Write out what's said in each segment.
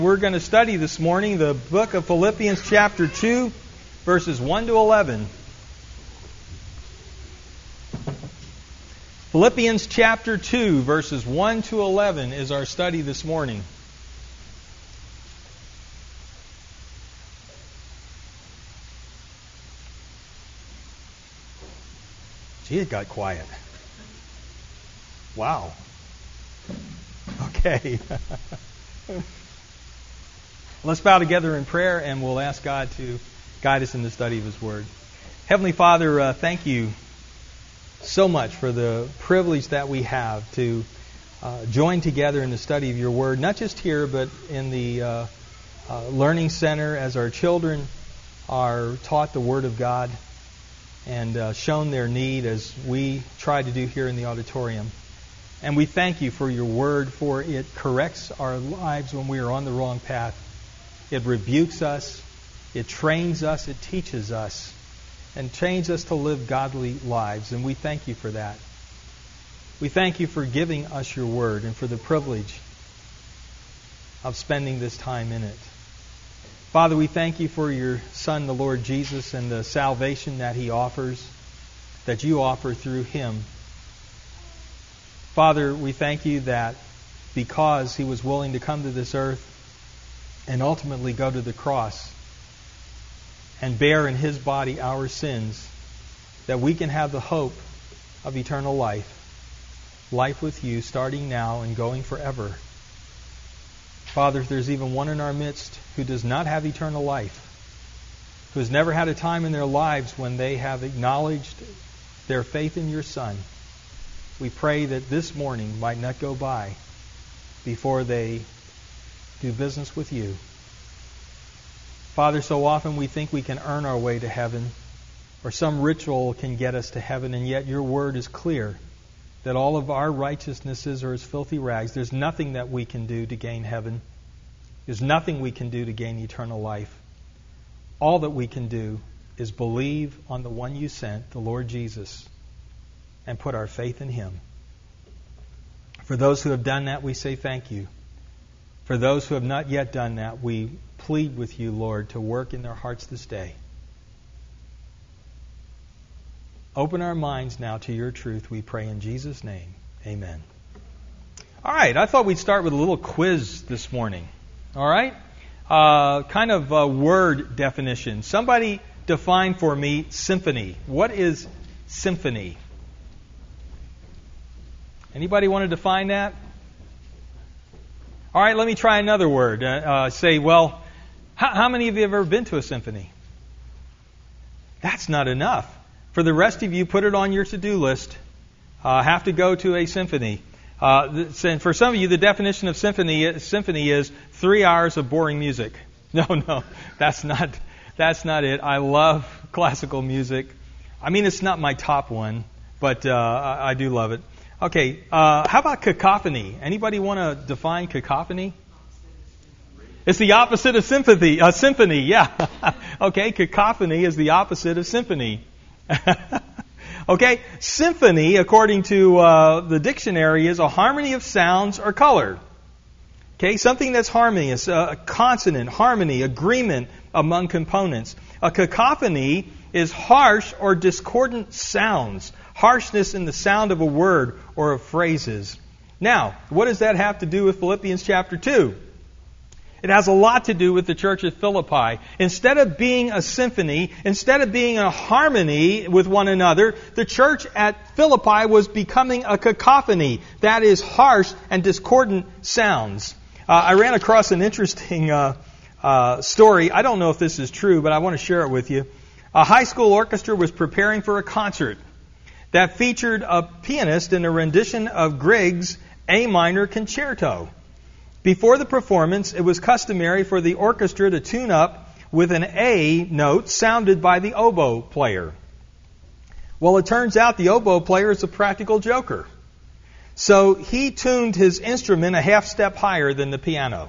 We're going to study this morning the book of Philippians chapter 2, verses 1 to 11. Philippians chapter 2, verses 1 to 11 is our study this morning. Gee, it got quiet. Wow. Okay. Let's bow together in prayer and we'll ask God to guide us in the study of His Word. Heavenly Father, thank you so much for the privilege that we have to join together in the study of your Word, not just here, but in the Learning Center as our children are taught the Word of God and shown their need as we try to do here in the auditorium. And we thank you for your Word, for it corrects our lives when we are on the wrong path. It rebukes us, it trains us, it teaches us, and trains us to live godly lives. And we thank you for that. We thank you for giving us your Word and for the privilege of spending this time in it. Father, we thank you for your Son, the Lord Jesus, and the salvation that He offers, that you offer through Him. Father, we thank you that because He was willing to come to this earth and ultimately go to the cross and bear in His body our sins, that we can have the hope of eternal life. Life with you starting now and going forever. Father, if there's even one in our midst who does not have eternal life, who has never had a time in their lives when they have acknowledged their faith in your Son, we pray that this morning might not go by before they do business with you. Father, so often we think we can earn our way to heaven, or some ritual can get us to heaven, and yet your Word is clear that all of our righteousnesses are as filthy rags. There's nothing that we can do to gain heaven. There's nothing we can do to gain eternal life. All that we can do is believe on the one you sent, the Lord Jesus, and put our faith in Him. For those who have done that, we say thank you. For those who have not yet done that, we plead with you, Lord, to work in their hearts this day. Open our minds now to your truth, we pray in Jesus' name. Amen. All right, I thought we'd start with a little quiz this morning. All right? Kind of a word definition. Somebody define for me symphony. What is symphony? Anybody want to define that? All right, let me try another word. Say, well, how many of you have ever been to a symphony? That's not enough. For the rest of you, put it on your to-do list. Have to go to a symphony. For some of you, the definition of symphony is 3 hours of boring music. No, that's not it. I love classical music. I mean, it's not my top one, but I do love it. Okay, how about cacophony? Anybody want to define cacophony? It's the opposite of symphony, yeah. Okay, cacophony is the opposite of symphony. Okay, symphony, according to the dictionary, is a harmony of sounds or color. Okay, something that's harmonious, consonant, harmony, agreement among components. A cacophony is harsh or discordant sounds, harshness in the sound of a word or of phrases. Now, what does that have to do with Philippians chapter 2? It has a lot to do with the church at Philippi. Instead of being a symphony, instead of being a harmony with one another, the church at Philippi was becoming a cacophony. That is harsh and discordant sounds. I ran across an interesting story. I don't know if this is true, but I want to share it with you. A high school orchestra was preparing for a concert that featured a pianist in a rendition of Grieg's A minor concerto. Before the performance, it was customary for the orchestra to tune up with an A note sounded by the oboe player. Well, it turns out the oboe player is a practical joker. So he tuned his instrument a half step higher than the piano.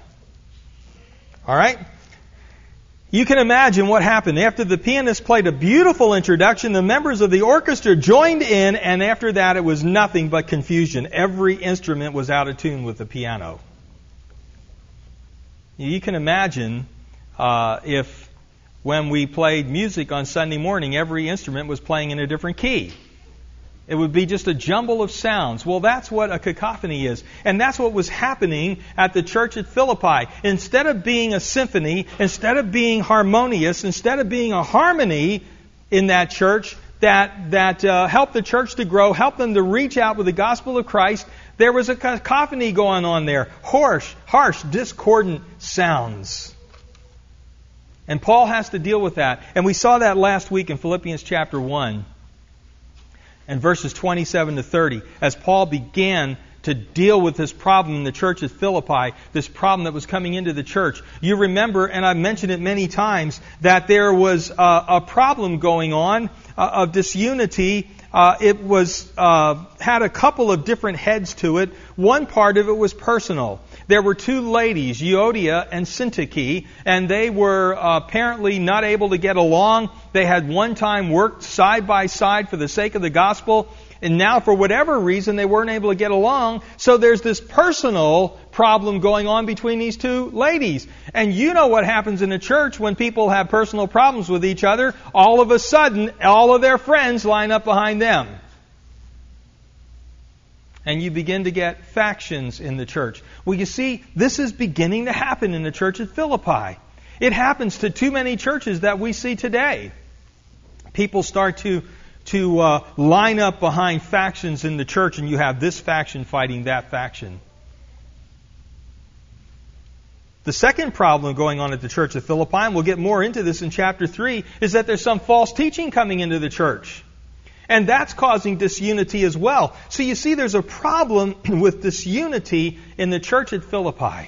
All right? You can imagine what happened. After the pianist played a beautiful introduction, the members of the orchestra joined in, and after that it was nothing but confusion. Every instrument was out of tune with the piano. You can imagine if when we played music on Sunday morning, every instrument was playing in a different key. It would be just a jumble of sounds. Well, that's what a cacophony is. And that's what was happening at the church at Philippi. Instead of being a symphony, instead of being harmonious, instead of being a harmony in that church that helped the church to grow, helped them to reach out with the gospel of Christ, there was a cacophony going on there. Harsh, discordant sounds. And Paul has to deal with that. And we saw that last week in Philippians chapter 1. And verses 27 to 30, as Paul began to deal with this problem in the church at Philippi, this problem that was coming into the church. You remember, and I've mentioned it many times, that there was a problem going on of disunity. It was had a couple of different heads to it. One part of it was personal. There were two ladies, Euodia and Syntyche, and they were apparently not able to get along. They had one time worked side by side for the sake of the gospel, and now for whatever reason they weren't able to get along. So there's this personal problem going on between these two ladies. And you know what happens in a church when people have personal problems with each other. All of a sudden, all of their friends line up behind them. And you begin to get factions in the church. Well, you see, this is beginning to happen in the church at Philippi. It happens to too many churches that we see today. People start to line up behind factions in the church, and you have this faction fighting that faction. The second problem going on at the church of Philippi, and we'll get more into this in chapter 3, is that there's some false teaching coming into the church. And that's causing disunity as well. So you see, there's a problem with disunity in the church at Philippi.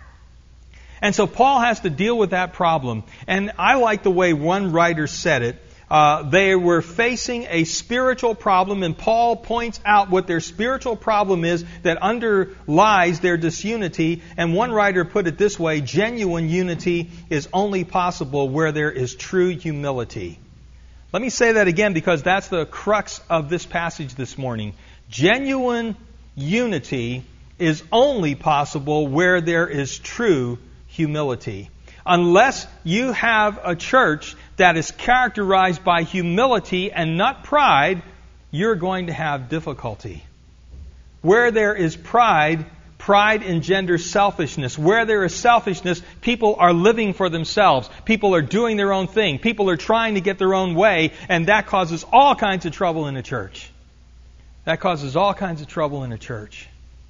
And so Paul has to deal with that problem. And I like the way one writer said it. They were facing a spiritual problem, and Paul points out what their spiritual problem is that underlies their disunity. And one writer put it this way: genuine unity is only possible where there is true humility. Let me say that again, because that's the crux of this passage this morning. Genuine unity is only possible where there is true humility. Unless you have a church that is characterized by humility and not pride, you're going to have difficulty. Where there is pride, pride engenders selfishness. Where there is selfishness, people are living for themselves. People are doing their own thing. People are trying to get their own way, and that causes all kinds of trouble in a church. That causes all kinds of trouble in a church.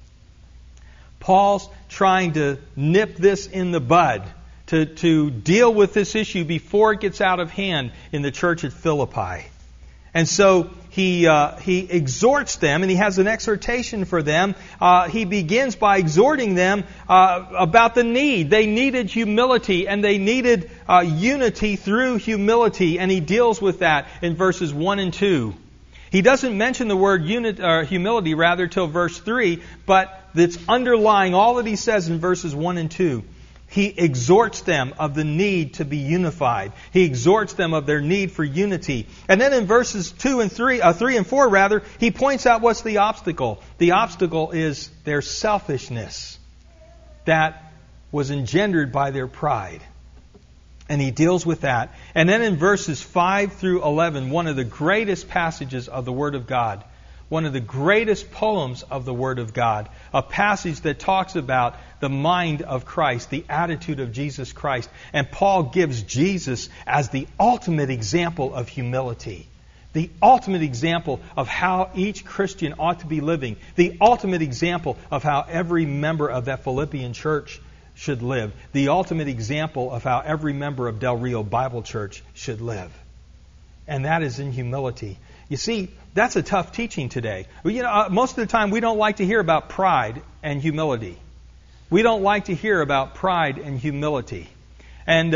Paul's trying to nip this in the bud, to deal with this issue before it gets out of hand in the church at Philippi. And so he exhorts them, and he has an exhortation for them. He begins by exhorting them about the need. They needed humility, and they needed unity through humility, and he deals with that in verses 1 and 2. He doesn't mention the word humility, till verse 3, but it's underlying all that he says in verses 1 and 2. He exhorts them of the need to be unified. He exhorts them of their need for unity. And then in verses 3 and 4, he points out what's the obstacle. The obstacle is their selfishness that was engendered by their pride. And he deals with that. And then in verses 5 through 11, one of the greatest passages of the Word of God, one of the greatest poems of the Word of God, a passage that talks about the mind of Christ, the attitude of Jesus Christ. And Paul gives Jesus as the ultimate example of humility, the ultimate example of how each Christian ought to be living, the ultimate example of how every member of that Philippian church should live, the ultimate example of how every member of Del Rio Bible Church should live. And that is in humility. You see, that's a tough teaching today. Most of the time we don't like to hear about pride and humility. We don't like to hear about pride and humility. And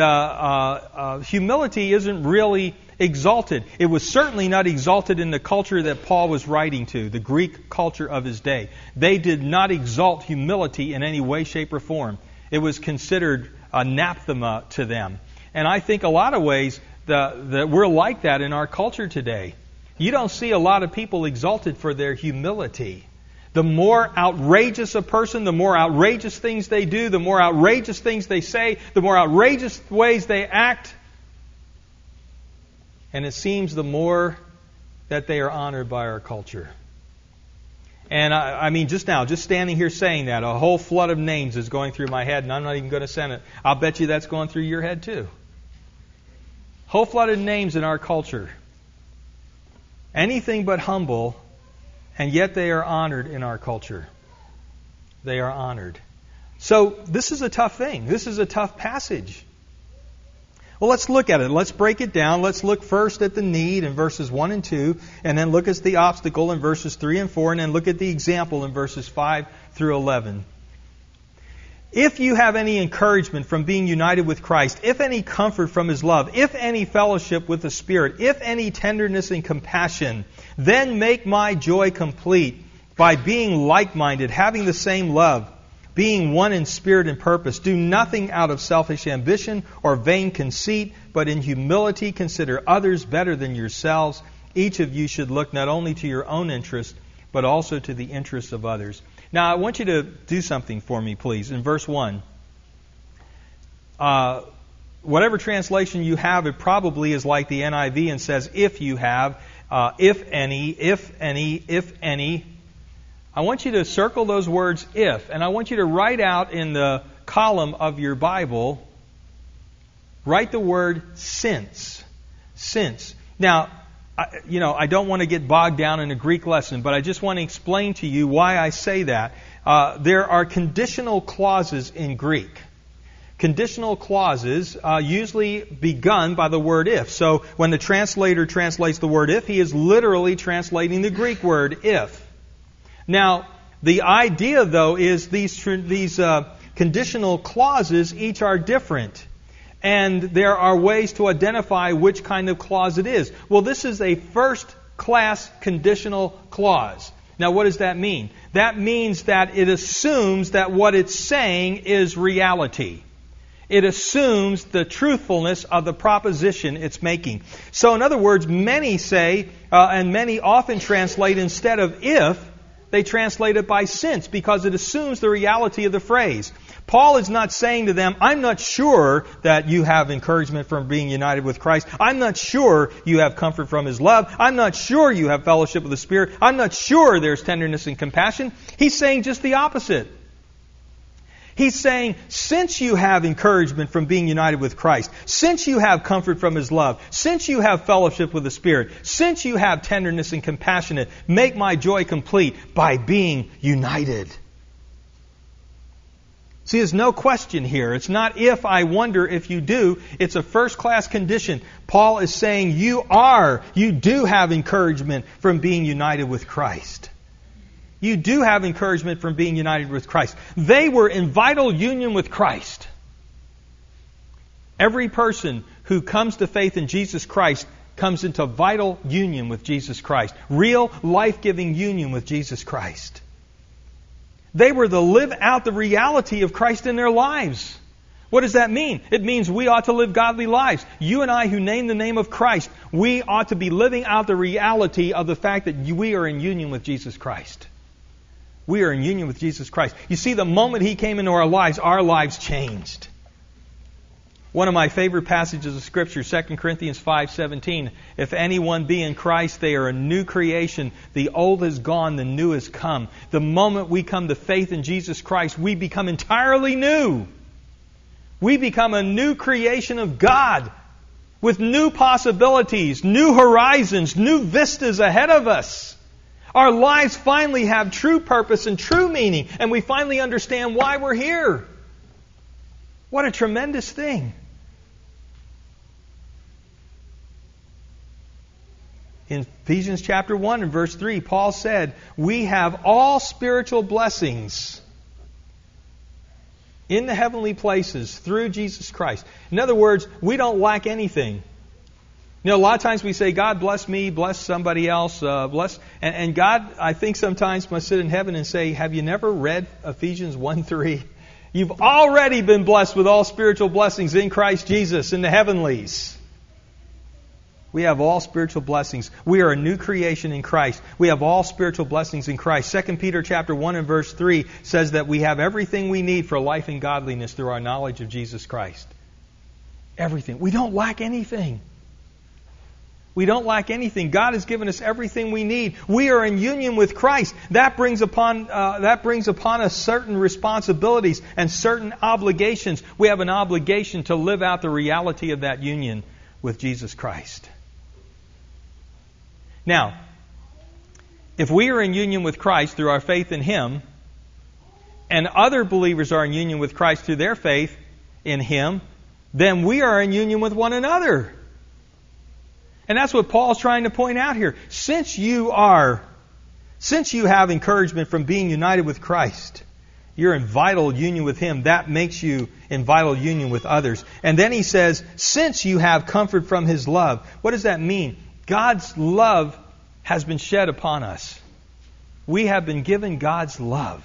humility isn't really exalted. It was certainly not exalted in the culture that Paul was writing to, the Greek culture of his day. They did not exalt humility in any way, shape, or form. It was considered anathema to them. And I think a lot of ways that we're like that in our culture today. You don't see a lot of people exalted for their humility. The more outrageous a person, the more outrageous things they do, the more outrageous things they say, the more outrageous ways they act. And it seems the more that they are honored by our culture. And I mean, just now, just standing here saying that, a whole flood of names is going through my head, and I'm not even going to send it. I'll bet you that's going through your head too. Whole flood of names in our culture. Anything but humble, and yet they are honored in our culture. They are honored. So this is a tough thing. This is a tough passage. Well, let's look at it. Let's break it down. Let's look first at the need in verses 1 and 2, and then look at the obstacle in verses 3 and 4, and then look at the example in verses 5 through 11. If you have any encouragement from being united with Christ, if any comfort from His love, if any fellowship with the Spirit, if any tenderness and compassion, then make my joy complete by being like-minded, having the same love, being one in spirit and purpose. Do nothing out of selfish ambition or vain conceit, but in humility consider others better than yourselves. Each of you should look not only to your own interest, but also to the interests of others. Now, I want you to do something for me, please. In verse 1, whatever translation you have, it probably is like the NIV and says, if you have, if any, if any, if any. I want you to circle those words, if, and I want you to write out in the column of your Bible, write the word since. Since. Now, I don't want to get bogged down in a Greek lesson, but I just want to explain to you why I say that. There are conditional clauses in Greek. Conditional clauses usually begun by the word if. So when the translator translates the word if, he is literally translating the Greek word if. Now, the idea, though, is these conditional clauses each are different. And there are ways to identify which kind of clause it is. Well, this is a first-class conditional clause. Now, what does that mean? That means that it assumes that what it's saying is reality. It assumes the truthfulness of the proposition it's making. So, in other words, many say, and many often translate instead of if, they translate it by since, because it assumes the reality of the phrase. Paul is not saying to them, I'm not sure that you have encouragement from being united with Christ. I'm not sure you have comfort from His love. I'm not sure you have fellowship with the Spirit. I'm not sure there's tenderness and compassion. He's saying just the opposite. He's saying, since you have encouragement from being united with Christ, since you have comfort from His love, since you have fellowship with the Spirit, since you have tenderness and compassion, make my joy complete by being united. See, there's no question here. It's not if, I wonder if you do. It's a first-class condition. Paul is saying you do have encouragement from being united with Christ. You do have encouragement from being united with Christ. They were in vital union with Christ. Every person who comes to faith in Jesus Christ comes into vital union with Jesus Christ. Real, life-giving union with Jesus Christ. They were to live out the reality of Christ in their lives. What does that mean? It means we ought to live godly lives. You and I who name the name of Christ, we ought to be living out the reality of the fact that we are in union with Jesus Christ. We are in union with Jesus Christ. You see, the moment He came into our lives changed. One of my favorite passages of Scripture, 2 Corinthians 5:17. If anyone be in Christ, they are a new creation. The old is gone, the new has come. The moment we come to faith in Jesus Christ, we become entirely new. We become a new creation of God with new possibilities, new horizons, new vistas ahead of us. Our lives finally have true purpose and true meaning, and we finally understand why we're here. What a tremendous thing. In Ephesians chapter 1 and verse 3, Paul said, we have all spiritual blessings in the heavenly places through Jesus Christ. In other words, we don't lack anything. You know, a lot of times we say, God bless me, bless somebody else, bless... And God, I think sometimes must sit in heaven and say, have you never read Ephesians 1:3? You've already been blessed with all spiritual blessings in Christ Jesus in the heavenlies. We have all spiritual blessings. We are a new creation in Christ. We have all spiritual blessings in Christ. 2 Peter chapter 1 and verse 3 says that we have everything we need for life and godliness through our knowledge of Jesus Christ. Everything. We don't lack anything. We don't lack anything. God has given us everything we need. We are in union with Christ. That brings upon us certain responsibilities and certain obligations. We have an obligation to live out the reality of that union with Jesus Christ. Now, if we are in union with Christ through our faith in Him, and other believers are in union with Christ through their faith in Him, then we are in union with one another. And that's what Paul's trying to point out here. Since you have encouragement from being united with Christ, you're in vital union with Him. That makes you in vital union with others. And then he says, since you have comfort from His love. What does that mean? God's love has been shed upon us. We have been given God's love.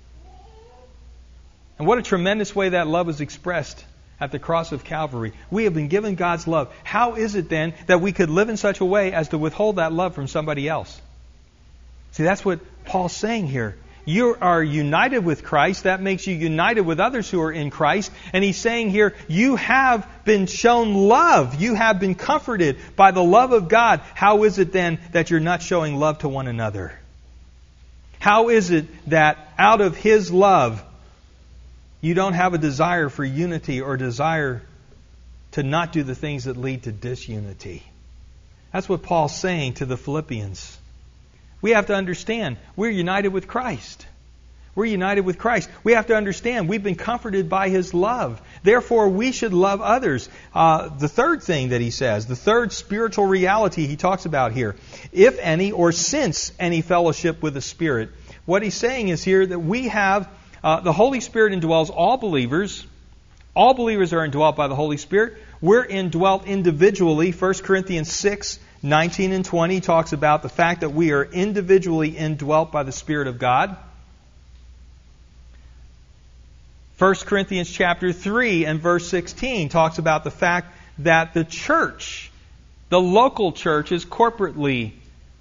And what a tremendous way that love is expressed at the cross of Calvary. We have been given God's love. How is it then that we could live in such a way as to withhold that love from somebody else? See, that's what Paul's saying here. You are united with Christ. That makes you united with others who are in Christ. And he's saying here, you have been shown love. You have been comforted by the love of God. How is it then that you're not showing love to one another? How is it that out of His love, you don't have a desire for unity or desire to not do the things that lead to disunity? That's what Paul's saying to the Philippians. We have to understand, we're united with Christ. We're united with Christ. We have to understand, we've been comforted by His love. Therefore, we should love others. The third thing that he says, the third spiritual reality he talks about here, if any or since any fellowship with the Spirit. What he's saying is here that we have, the Holy Spirit indwells all believers. All believers are indwelt by the Holy Spirit. We're indwelt individually. 1 Corinthians 6, 19 and 20 talks about the fact that we are individually indwelt by the Spirit of God. 1 Corinthians chapter 3 and verse 16 talks about the fact that the church, the local church, is corporately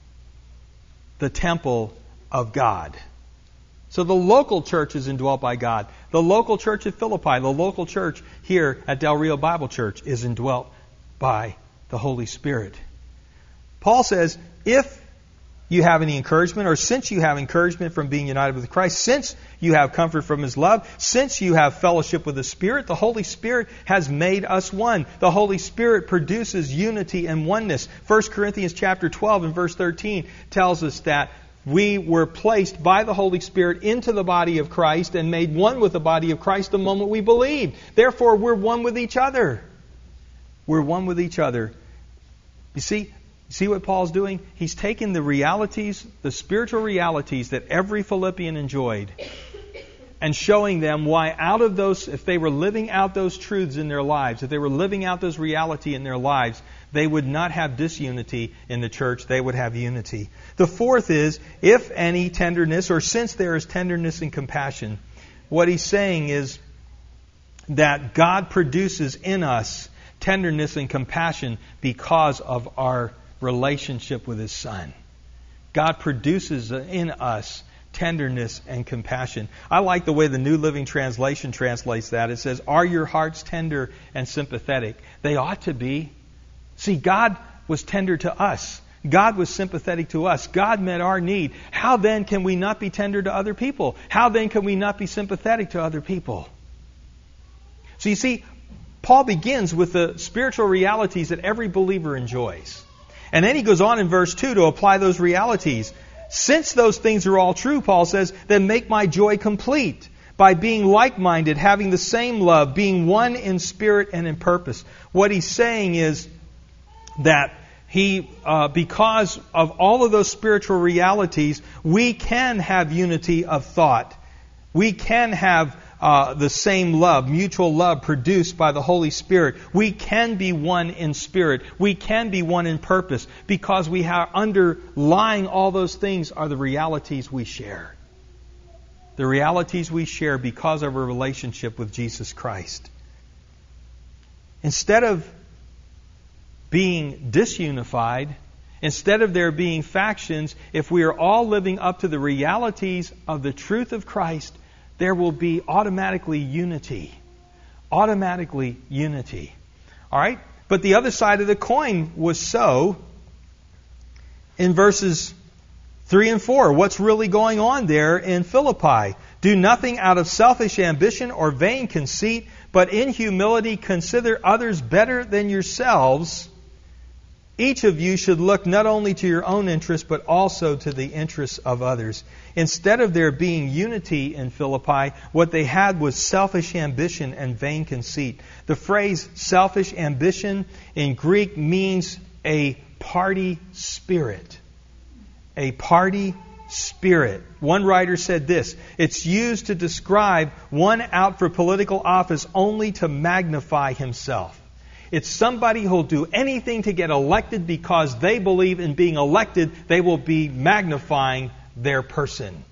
the temple of God. So the local church is indwelt by God. The local church at Philippi, the local church here at Del Rio Bible Church is indwelt by the Holy Spirit. Paul says, if you have any encouragement, or since you have encouragement from being united with Christ, since you have comfort from His love, since you have fellowship with the Spirit, the Holy Spirit has made us one. The Holy Spirit produces unity and oneness. 1 Corinthians chapter 12 and verse 13 tells us that we were placed by the Holy Spirit into the body of Christ and made one with the body of Christ the moment we believed. Therefore, we're one with each other. We're one with each other. You see what Paul's doing? He's taken the realities, the spiritual realities that every Philippian enjoyed, and showing them why out of those, if they were living out those truths in their lives, if they were living out those reality in their lives, they would not have disunity in the church, they would have unity. The fourth is, if any tenderness, or since there is tenderness and compassion. What he's saying is that God produces in us tenderness and compassion because of our relationship with His Son. God produces in us tenderness and compassion. I like the way the New Living Translation translates that. It says, are your hearts tender and sympathetic? They ought to be. See, God was tender to us. God was sympathetic to us. God met our need. How then can we not be tender to other people? How then can we not be sympathetic to other people? So you see, Paul begins with the spiritual realities that every believer enjoys. And then he goes on in verse 2 to apply those realities. Since those things are all true, Paul says, then make my joy complete by being like-minded, having the same love, being one in spirit and in purpose. What he's saying is that because of all of those spiritual realities, we can have unity of thought. We can have the same love, mutual love produced by the Holy Spirit. We can be one in spirit. We can be one in purpose because we have underlying all those things are the realities we share. The realities we share because of our relationship with Jesus Christ. Instead of being disunified, instead of there being factions, if we are all living up to the realities of the truth of Christ, there will be automatically unity. Automatically unity. All right? But the other side of the coin was so in verses 3 and 4. What's really going on there in Philippi? Do nothing out of selfish ambition or vain conceit, but in humility consider others better than yourselves. Each of you should look not only to your own interests, but also to the interests of others. Instead of there being unity in Philippi, what they had was selfish ambition and vain conceit. The phrase selfish ambition in Greek means a party spirit. A party spirit. One writer said this: it's used to describe one out for political office only to magnify himself. It's somebody who'll do anything to get elected because they believe in being elected. They will be magnifying their person.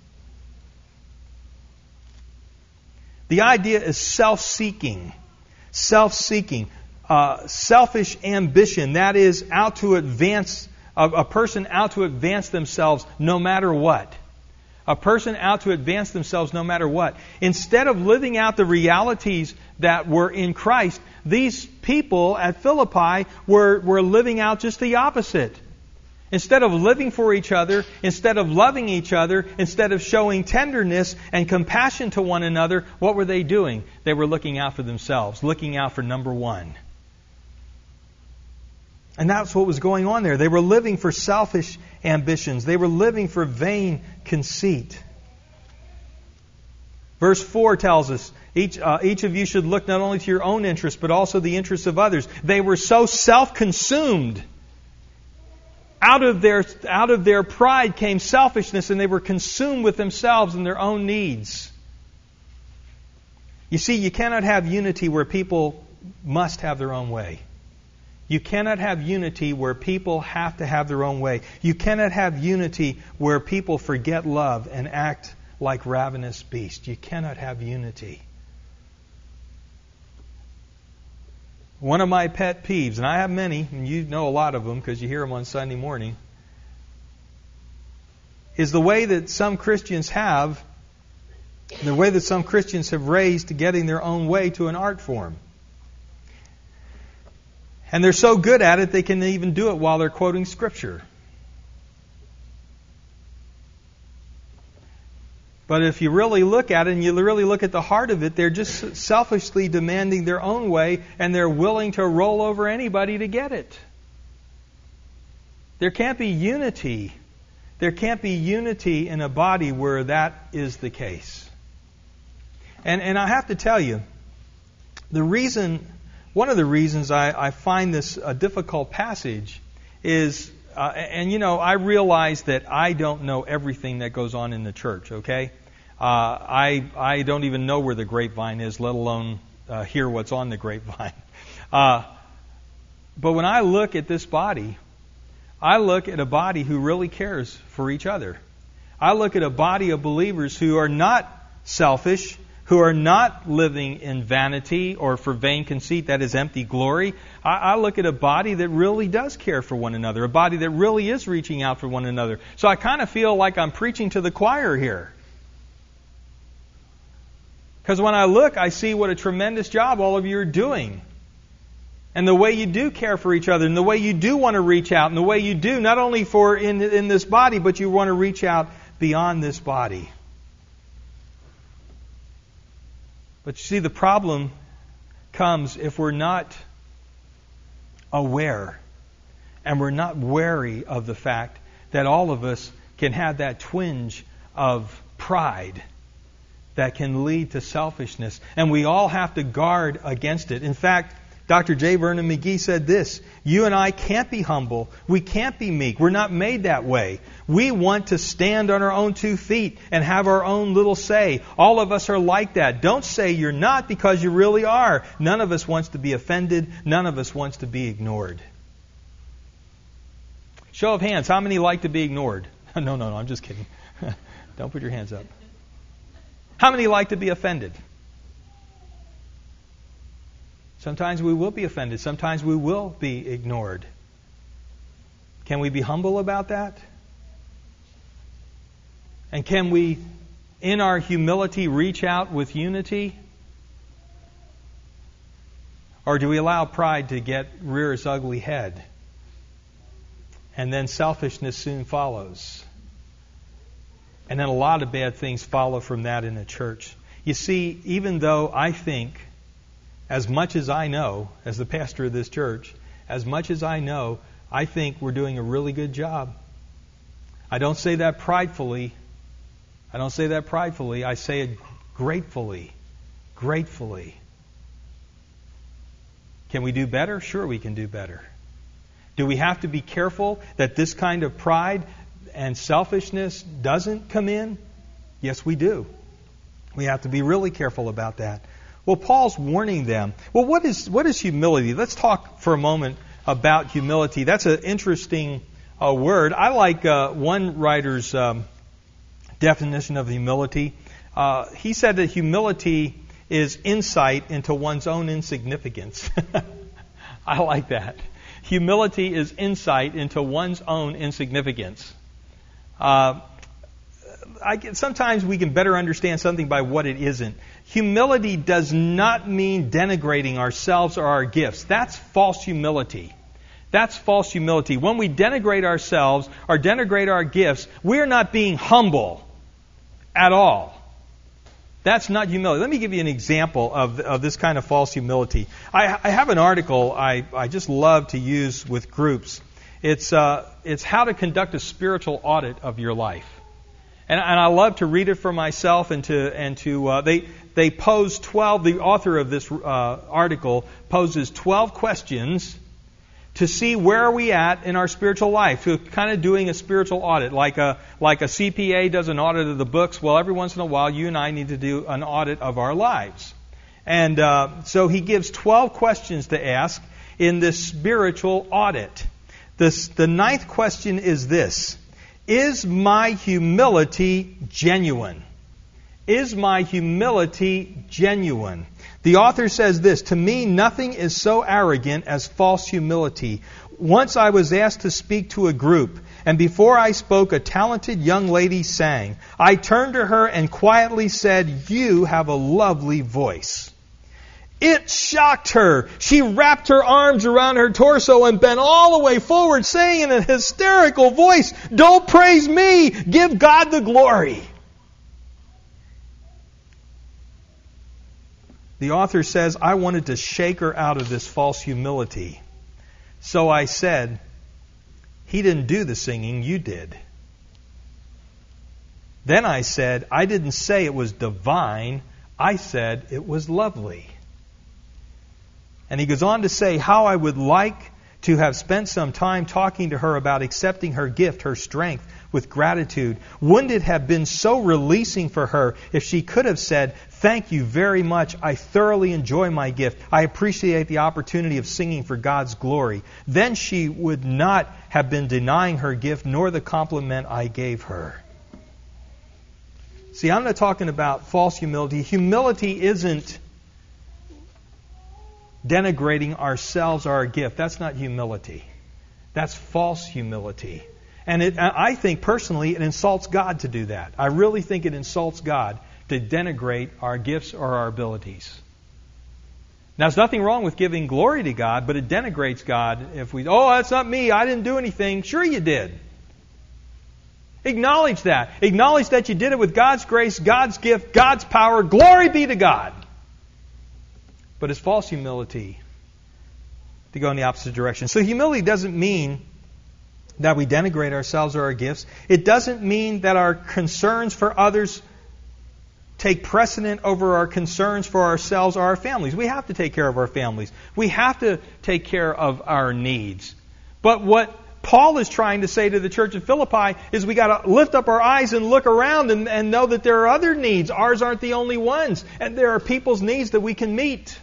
The idea is self-seeking. Self-seeking. Selfish ambition. That is out to advance, a person out to advance themselves no matter what. A person out to advance themselves no matter what. Instead of living out the realities that were in Christ, these people at Philippi were living out just the opposite. Instead of living for each other, instead of loving each other, instead of showing tenderness and compassion to one another, what were they doing? They were looking out for themselves, looking out for number one. And that's what was going on there. They were living for selfish ambitions. They were living for vain conceit. Verse 4 tells us, each of you should look not only to your own interests, but also the interests of others. They were so self-consumed. Out of their pride came selfishness, and they were consumed with themselves and their own needs. You see, you cannot have unity where people must have their own way. You cannot have unity where people have to have their own way. You cannot have unity where people forget love and act like ravenous beasts. You cannot have unity. One of my pet peeves, and I have many, and you know a lot of them because you hear them on Sunday morning, is the way that some Christians have raised to getting their own way to an art form. And they're so good at it, they can even do it while they're quoting Scripture. But if you really look at it and you really look at the heart of it, they're just selfishly demanding their own way, and they're willing to roll over anybody to get it. There can't be unity. There can't be unity in a body where that is the case. And I have to tell you, one of the reasons I find this a difficult passage is, I realize that I don't know everything that goes on in the church, okay? I don't even know where the grapevine is, let alone hear what's on the grapevine. But when I look at this body, I look at a body who really cares for each other. I look at a body of believers who are not selfish, who are not living in vanity or for vain conceit, that is empty glory. I look at a body that really does care for one another, a body that really is reaching out for one another. So I kind of feel like I'm preaching to the choir here. Because when I look, I see what a tremendous job all of you are doing. And the way you do care for each other, and the way you do want to reach out, and the way you do, not only for in this body, but you want to reach out beyond this body. But you see, the problem comes if we're not aware and we're not wary of the fact that all of us can have that twinge of pride that can lead to selfishness. And we all have to guard against it. In fact, Dr. J. Vernon McGee said this: you and I can't be humble. We can't be meek. We're not made that way. We want to stand on our own 2 feet and have our own little say. All of us are like that. Don't say you're not, because you really are. None of us wants to be offended. None of us wants to be ignored. Show of hands, how many like to be ignored? No, I'm just kidding. Don't put your hands up. How many like to be offended? Sometimes we will be offended. Sometimes we will be ignored. Can we be humble about that? And can we, in our humility, reach out with unity? Or do we allow pride to rear its ugly head? And then selfishness soon follows. And then a lot of bad things follow from that in the church. You see, even though I think, as much as I know, as the pastor of this church, as much as I know, I think we're doing a really good job. I don't say that pridefully. I say it gratefully. Gratefully. Can we do better? Sure, we can do better. Do we have to be careful that this kind of pride and selfishness doesn't come in? Yes, we do. We have to be really careful about that. Well, Paul's warning them. Well, what is humility? Let's talk for a moment about humility. That's an interesting word. I like one writer's definition of humility. He said that humility is insight into one's own insignificance. I like that. Humility is insight into one's own insignificance. Sometimes we can better understand something by what it isn't. Humility does not mean denigrating ourselves or our gifts. That's false humility. That's false humility. When we denigrate ourselves or denigrate our gifts, we're not being humble at all. That's not humility. Let me give you an example of this kind of false humility. I have an article I just love to use with groups. It's how to conduct a spiritual audit of your life. And I love to read it for myself they pose 12, the author of this article poses 12 questions to see where are we at in our spiritual life. So kind of doing a spiritual audit, like a CPA does an audit of the books. Well, every once in a while, you and I need to do an audit of our lives. And so he gives 12 questions to ask in this spiritual audit. The ninth question is this: is my humility genuine? Is my humility genuine? The author says this: to me, nothing is so arrogant as false humility. Once I was asked to speak to a group, and before I spoke, a talented young lady sang. I turned to her and quietly said, "You have a lovely voice." It shocked her. She wrapped her arms around her torso and bent all the way forward, saying in a hysterical voice, "Don't praise me, give God the glory." The author says, I wanted to shake her out of this false humility. So I said, "He didn't do the singing, you did." Then I said, "I didn't say it was divine, I said it was lovely." And he goes on to say how I would like to have spent some time talking to her about accepting her gift, her strength, with gratitude. Wouldn't it have been so releasing for her if she could have said, "Thank you very much. I thoroughly enjoy my gift. I appreciate the opportunity of singing for God's glory." Then she would not have been denying her gift nor the compliment I gave her. See, I'm not talking about false humility. Humility isn't denigrating ourselves or our gift. That's not humility. That's false humility. And I think personally it insults God to do that. I really think it insults God to denigrate our gifts or our abilities. Now, there's nothing wrong with giving glory to God, but it denigrates God if we, that's not me, I didn't do anything. Sure you did. Acknowledge that. Acknowledge that you did it with God's grace, God's gift, God's power. Glory be to God. But it's false humility to go in the opposite direction. So humility doesn't mean that we denigrate ourselves or our gifts. It doesn't mean that our concerns for others take precedent over our concerns for ourselves or our families. We have to take care of our families. We have to take care of our needs. But what Paul is trying to say to the church of Philippi is we got to lift up our eyes and look around and know that there are other needs. Ours aren't the only ones. And there are people's needs that we can meet.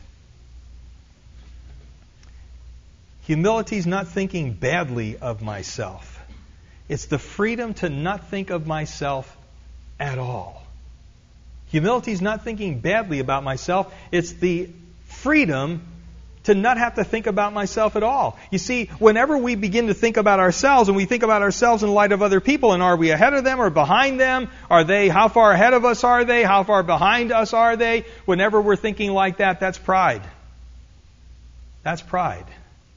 Humility is not thinking badly of myself. It's the freedom to not think of myself at all. Humility is not thinking badly about myself. It's the freedom to not have to think about myself at all. You see, whenever we begin to think about ourselves, and we think about ourselves in light of other people, and are we ahead of them or behind them? How far ahead of us are they? How far behind us are they? Whenever we're thinking like that, that's pride. That's pride.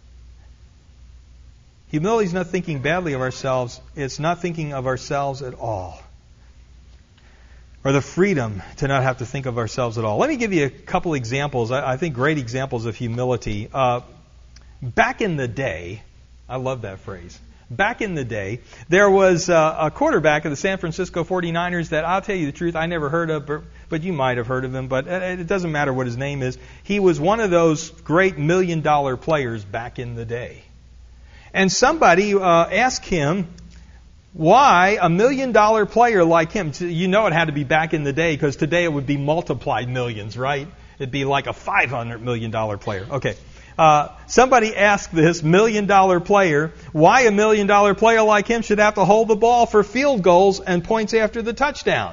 Humility is not thinking badly of ourselves. It's not thinking of ourselves at all. Or the freedom to not have to think of ourselves at all. Let me give you a couple examples, I think great examples of humility. Back in the day, I love that phrase. Back in the day, there was a quarterback of the San Francisco 49ers that, I'll tell you the truth, I never heard of, but you might have heard of him, but it doesn't matter what his name is. He was one of those great $1 million players back in the day. And somebody asked him, why a $1 million player like him? You know it had to be back in the day, because today it would be multiplied millions, right? It'd be like a $500 million player. Okay. Somebody asked this $1 million player why a $1 million player like him should have to hold the ball for field goals and points after the touchdown.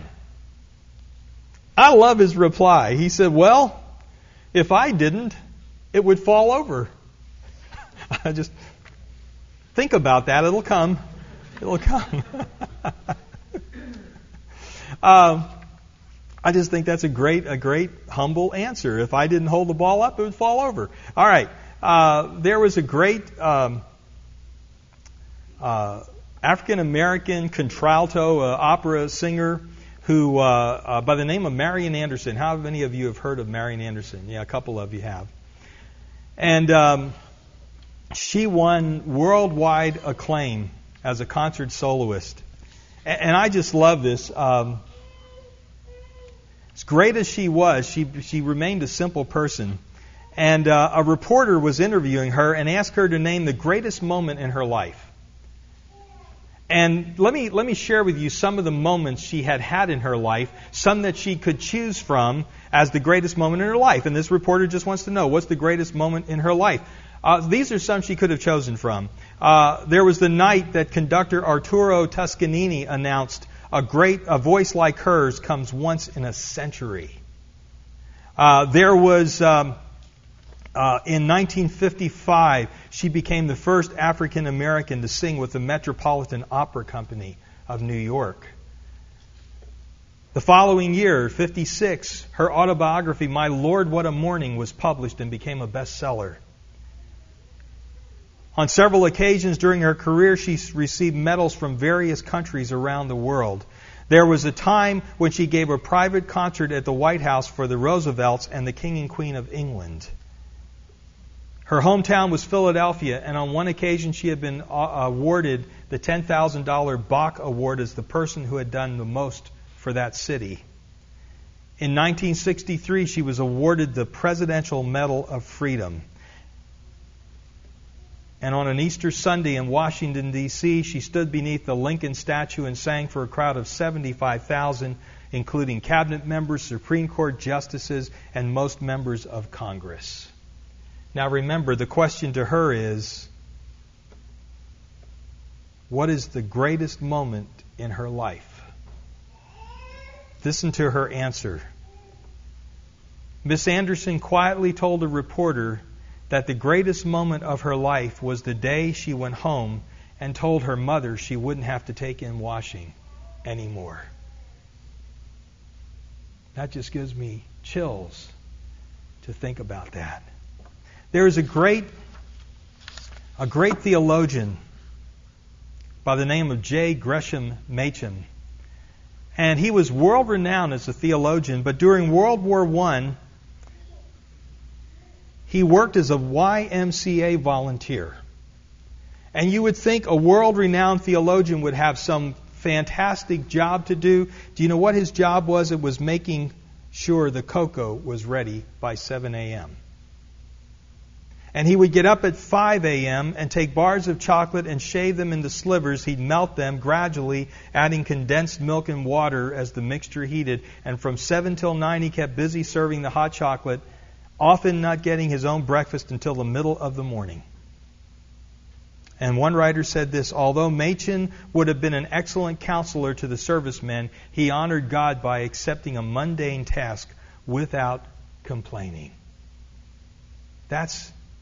I love his reply. He said, well, if I didn't, it would fall over. Just think about that. It'll come. It'll come. I just think that's a great humble answer. If I didn't hold the ball up, it would fall over. All right. There was a great African American contralto opera singer who, by the name of Marian Anderson. How many of you have heard of Marian Anderson? Yeah, a couple of you have. And she won worldwide acclaim as a concert soloist. And I just love this. As great as she was, she remained a simple person. And a reporter was interviewing her and asked her to name the greatest moment in her life. And let me share with you some of the moments she had in her life, some that she could choose from as the greatest moment in her life. And this reporter just wants to know, what's the greatest moment in her life? These are some she could have chosen from. There was the night that conductor Arturo Toscanini announced, a voice like hers comes once in a century. There was, in 1955, she became the first African American to sing with the Metropolitan Opera Company of New York. The following year, 56, her autobiography, My Lord, What a Morning, was published and became a bestseller. On several occasions during her career, she received medals from various countries around the world. There was a time when she gave a private concert at the White House for the Roosevelts and the King and Queen of England. Her hometown was Philadelphia, and on one occasion she had been awarded the $10,000 Bach Award as the person who had done the most for that city. In 1963, she was awarded the Presidential Medal of Freedom. And on an Easter Sunday in Washington, D.C., she stood beneath the Lincoln statue and sang for a crowd of 75,000, including cabinet members, Supreme Court justices, and most members of Congress. Now remember, the question to her is, what is the greatest moment in her life? Listen to her answer. Miss Anderson quietly told a reporter that the greatest moment of her life was the day she went home and told her mother she wouldn't have to take in washing anymore. That just gives me chills to think about that. There is a great theologian by the name of J. Gresham Machen. And he was world-renowned as a theologian, but during World War I, he worked as a YMCA volunteer. And you would think a world-renowned theologian would have some fantastic job to do. Do you know what his job was? It was making sure the cocoa was ready by 7 a.m. And he would get up at 5 a.m. and take bars of chocolate and shave them into slivers. He'd melt them gradually, adding condensed milk and water as the mixture heated. And from 7 till 9, he kept busy serving the hot chocolate, often not getting his own breakfast until the middle of the morning. And one writer said this, although Machen would have been an excellent counselor to the servicemen, he honored God by accepting a mundane task without complaining. That's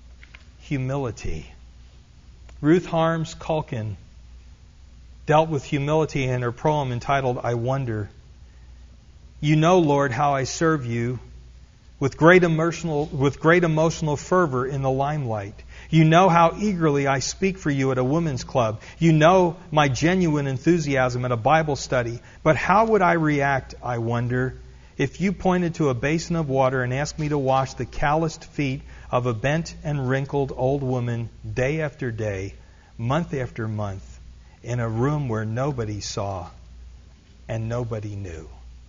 humility. Ruth Harms Culkin dealt with humility in her poem entitled, I Wonder. You know, Lord, how I serve you with great emotional fervor in the limelight. You know how eagerly I speak for you at a women's club. You know my genuine enthusiasm at a Bible study. But how would I react, I wonder, if you pointed to a basin of water and asked me to wash the calloused feet of a bent and wrinkled old woman day after day, month after month, in a room where nobody saw and nobody knew?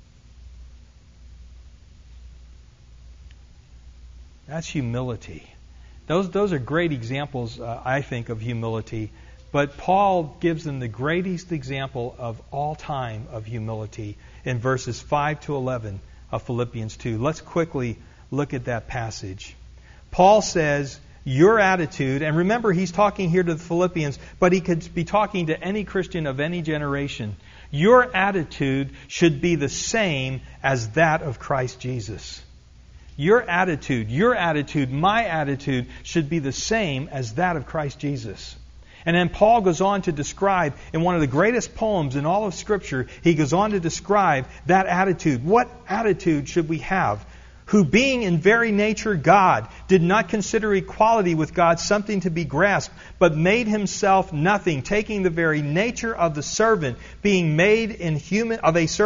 That's humility. Those are great examples, I think, of humility. But Paul gives them the greatest example of all time of humility in verses 5 to 11 of Philippians 2. Let's quickly look at that passage. Paul says, your attitude, and remember he's talking here to the Philippians, but he could be talking to any Christian of any generation. Your attitude should be the same as that of Christ Jesus. Your attitude, my attitude should be the same as that of Christ Jesus. And then Paul goes on to describe, in one of the greatest poems in all of Scripture, he goes on to describe that attitude. What attitude should we have? Who, being in very nature God, did not consider equality with God something to be grasped, but made himself nothing, taking the very nature of the servant, being made in human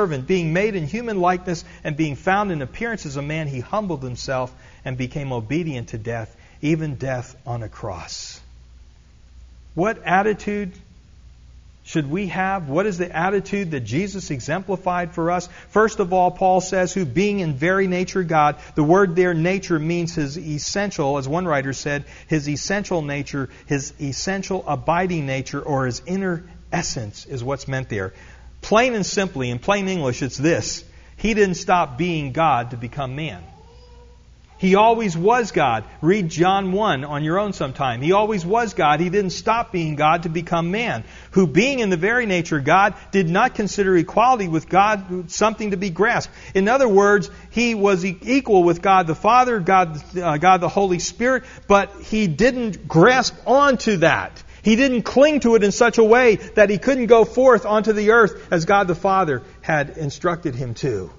likeness, and being found in appearance as a man, he humbled himself and became obedient to death, even death on a cross. What attitude should we have? What is the attitude that Jesus exemplified for us? First of all, Paul says, who being in very nature God, the word there, nature, means his essential, as one writer said, his essential nature, his essential abiding nature, or his inner essence is what's meant there. Plain and simply, in plain English, it's this. He didn't stop being God to become man. He always was God. Read John 1 on your own sometime. He always was God. He didn't stop being God to become man. Who, being in the very nature God, did not consider equality with God something to be grasped. In other words, he was equal with God the Father, God the Holy Spirit, but he didn't grasp onto that. He didn't cling to it in such a way that he couldn't go forth onto the earth as God the Father had instructed him to.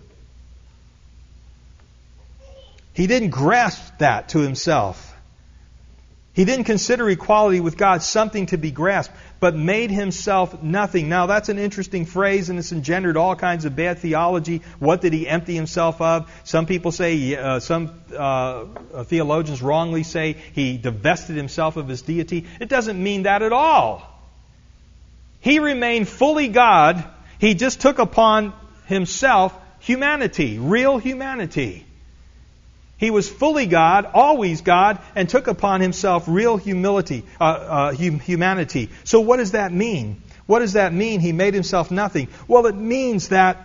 He didn't grasp that to himself. He didn't consider equality with God something to be grasped, but made himself nothing. Now, that's an interesting phrase, and it's engendered all kinds of bad theology. What did he empty himself of? Some people say, some theologians wrongly say he divested himself of his deity. It doesn't mean that at all. He remained fully God. He just took upon himself humanity, real humanity. He was fully God, always God, and took upon himself real humanity. So what does that mean? What does that mean? He made himself nothing. Well, it means that,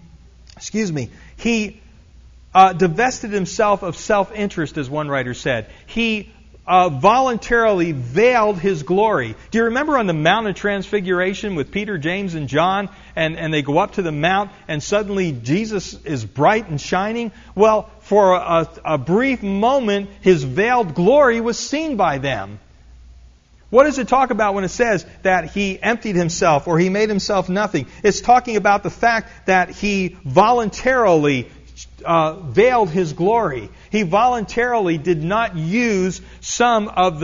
he divested himself of self-interest, as one writer said. He voluntarily veiled his glory. Do you remember on the Mount of Transfiguration with Peter, James, and John, and they go up to the mount, and suddenly Jesus is bright and shining? Well, for a brief moment, his veiled glory was seen by them. What does it talk about when it says that he emptied himself or he made himself nothing? It's talking about the fact that he voluntarily veiled his glory. He voluntarily did not use some of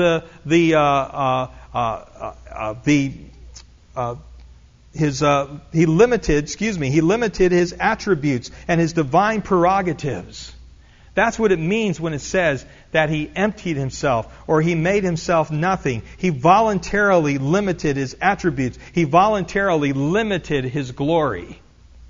he limited his attributes and his divine prerogatives. That's what it means when it says that he emptied himself or he made himself nothing. He voluntarily limited his attributes. He voluntarily limited his glory.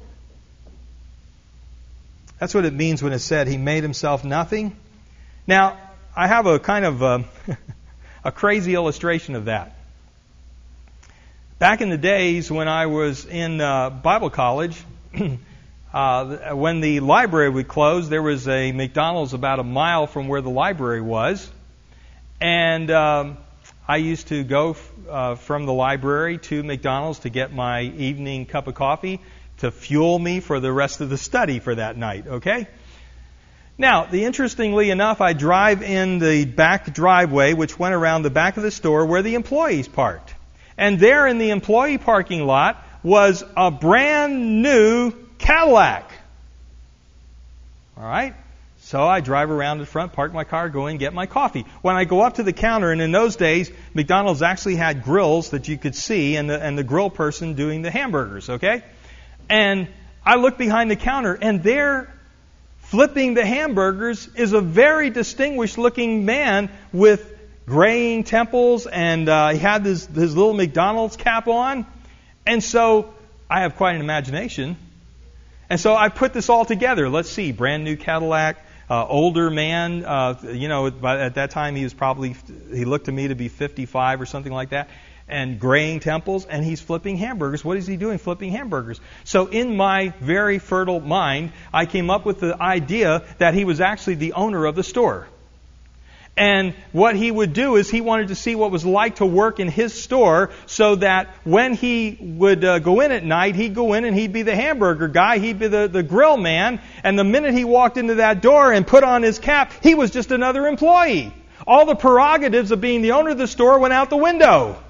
That's what it means when it said he made himself nothing. Now, I have a kind of a crazy illustration of that. Back in the days when I was in Bible college, when the library would close, there was a McDonald's about a mile from where the library was. And I used to go from the library to McDonald's to get my evening cup of coffee to fuel me for the rest of the study for that night, okay? Now, interestingly enough, I drive in the back driveway, which went around the back of the store where the employees parked. And there in the employee parking lot was a brand new Cadillac. All right? So I drive around the front, park my car, go in, get my coffee. When I go up to the counter, and in those days, McDonald's actually had grills that you could see, and the grill person doing the hamburgers, okay? And I look behind the counter, and there, flipping the hamburgers, is a very distinguished-looking man with graying temples, and he had his little McDonald's cap on. And so I have quite an imagination. And so I put this all together. Let's see, brand new Cadillac, older man. At that time he looked to me to be 55 or something like that, and graying temples, and he's flipping hamburgers. What is he doing flipping hamburgers? So in my very fertile mind, I came up with the idea that he was actually the owner of the store. And what he would do is he wanted to see what it was like to work in his store, so that when he would go in at night, he'd go in and he'd be the hamburger guy, he'd be the grill man, and the minute he walked into that door and put on his cap, he was just another employee. All the prerogatives of being the owner of the store went out the window.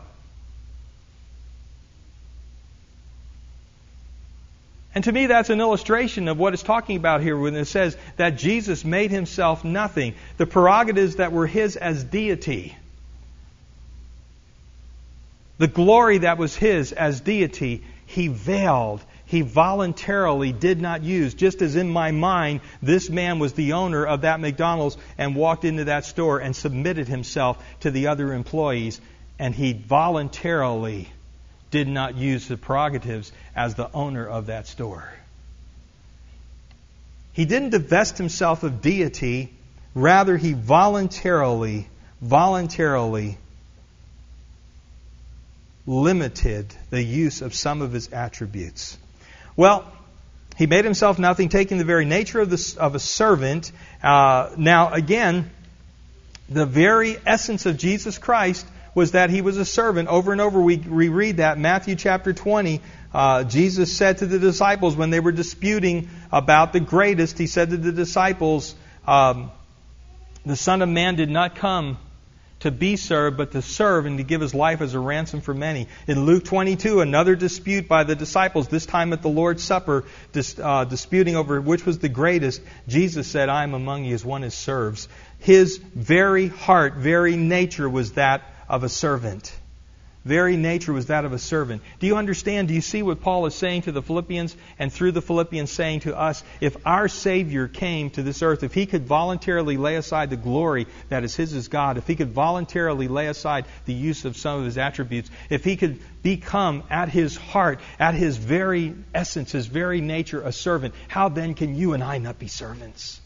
And to me, that's an illustration of what it's talking about here when it says that Jesus made himself nothing. The prerogatives that were his as deity, the glory that was his as deity, he veiled. He voluntarily did not use. Just as in my mind, this man was the owner of that McDonald's and walked into that store and submitted himself to the other employees, and he voluntarily did not use the prerogatives as the owner of that store. He didn't divest himself of deity. Rather, he voluntarily limited the use of some of his attributes. Well, he made himself nothing, taking the very nature of a servant. Now, again, the very essence of Jesus Christ was that he was a servant. Over and over we read that. Matthew chapter 20, Jesus said to the disciples when they were disputing about the greatest, he said to the disciples, the Son of Man did not come to be served, but to serve and to give his life as a ransom for many. In Luke 22, another dispute by the disciples, this time at the Lord's Supper, disputing over which was the greatest. Jesus said, I am among you as one who serves. His very heart, very nature was that of a servant. Very nature was that of a servant. Do you understand? Do you see what Paul is saying to the Philippians, and through the Philippians saying to us? If our Savior came to this earth, if he could voluntarily lay aside the glory that is his as God, if he could voluntarily lay aside the use of some of his attributes, if he could become at his heart, at his very essence, his very nature, a servant, how then can you and I not be servants?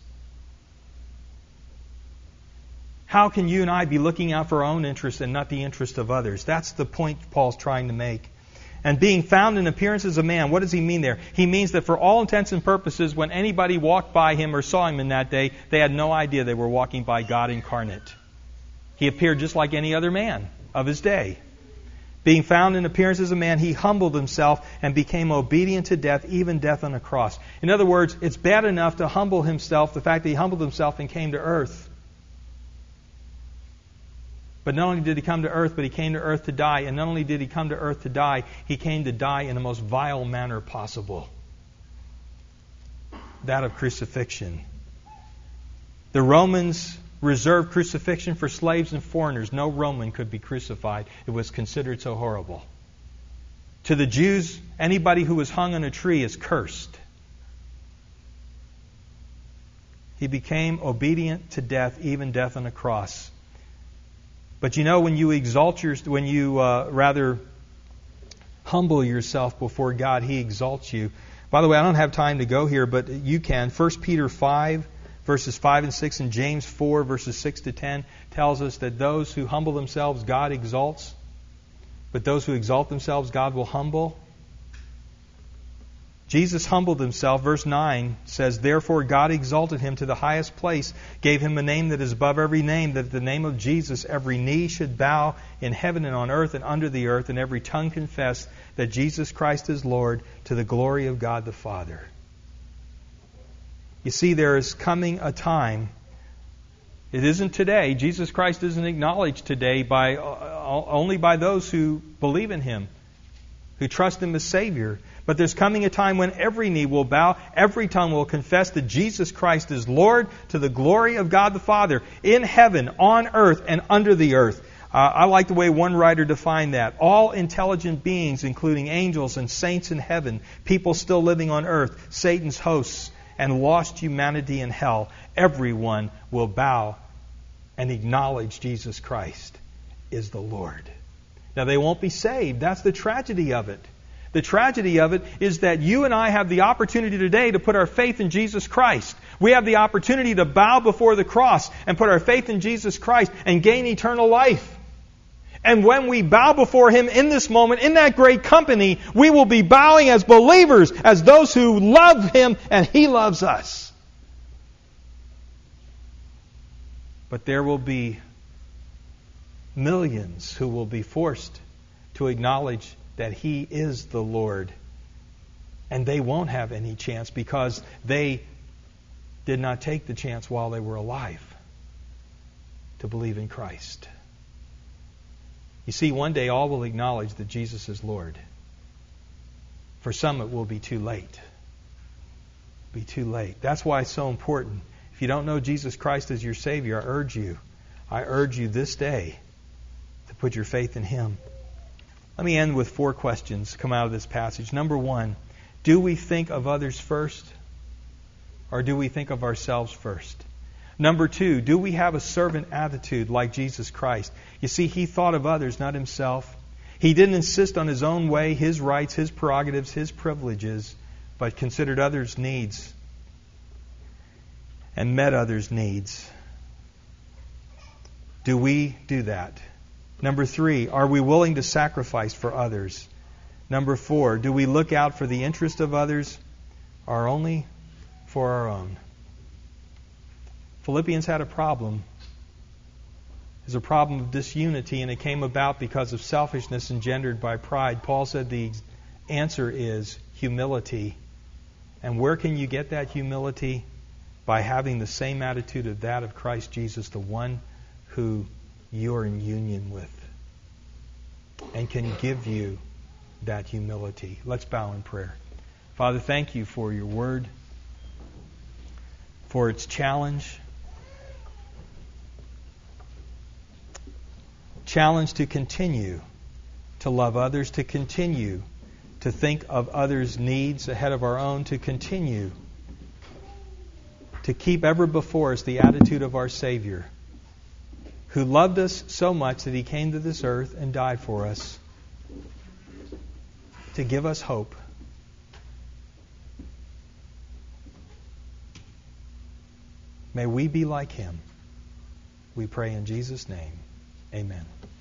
How can you and I be looking out for our own interests and not the interest of others? That's the point Paul's trying to make. And being found in appearance as a man, what does he mean there? He means that for all intents and purposes, when anybody walked by him or saw him in that day, they had no idea they were walking by God incarnate. He appeared just like any other man of his day. Being found in appearance as a man, he humbled himself and became obedient to death, even death on a cross. In other words, it's bad enough to humble himself, the fact that he humbled himself and came to earth. But not only did he come to earth, but he came to earth to die. And not only did he come to earth to die, he came to die in the most vile manner possible. That of crucifixion. The Romans reserved crucifixion for slaves and foreigners. No Roman could be crucified. It was considered so horrible. To the Jews, anybody who was hung on a tree is cursed. He became obedient to death, even death on a cross. But you know, when you humble yourself before God, he exalts you. By the way, I don't have time to go here, but you can. 1 Peter 5, verses 5 and 6, and James 4, verses 6 to 10, tells us that those who humble themselves, God exalts. But those who exalt themselves, God will humble. Jesus humbled himself. Verse 9 says, Therefore God exalted him to the highest place, gave him a name that is above every name, that at the name of Jesus every knee should bow in heaven and on earth and under the earth, and every tongue confess that Jesus Christ is Lord, to the glory of God the Father. You see, there is coming a time. It isn't today. Jesus Christ isn't acknowledged today only by those who believe in Him, who trust Him as Savior. But there's coming a time when every knee will bow, every tongue will confess that Jesus Christ is Lord, to the glory of God the Father, in heaven, on earth, and under the earth. I like the way one writer defined that. All intelligent beings, including angels and saints in heaven, people still living on earth, Satan's hosts, and lost humanity in hell, everyone will bow and acknowledge Jesus Christ is the Lord. Now, they won't be saved. That's the tragedy of it. The tragedy of it is that you and I have the opportunity today to put our faith in Jesus Christ. We have the opportunity to bow before the cross and put our faith in Jesus Christ and gain eternal life. And when we bow before Him in this moment, in that great company, we will be bowing as believers, as those who love Him and He loves us. But there will be millions who will be forced to acknowledge that He is the Lord. And they won't have any chance because they did not take the chance while they were alive to believe in Christ. You see, one day all will acknowledge that Jesus is Lord. For some it will be too late. Be too late. That's why it's so important. If you don't know Jesus Christ as your Savior, I urge you this day to put your faith in Him. Let me end with 4 questions come out of this passage. Number 1, do we think of others first, or do we think of ourselves first? Number 2, do we have a servant attitude like Jesus Christ? You see, He thought of others, not Himself. He didn't insist on His own way, His rights, His prerogatives, His privileges, but considered others' needs and met others' needs. Do we do that? Number 3, are we willing to sacrifice for others? Number 4, do we look out for the interest of others or only for our own? Philippians had a problem. There's a problem of disunity, and it came about because of selfishness engendered by pride. Paul said the answer is humility. And where can you get that humility? By having the same attitude of that of Christ Jesus, the one who you're in union with, and can give you that humility. Let's bow in prayer. Father, thank You for Your Word, for its challenge to continue to love others, to continue to think of others' needs ahead of our own, to continue to keep ever before us the attitude of our Savior, who loved us so much that He came to this earth and died for us to give us hope. May we be like Him. We pray in Jesus' name. Amen.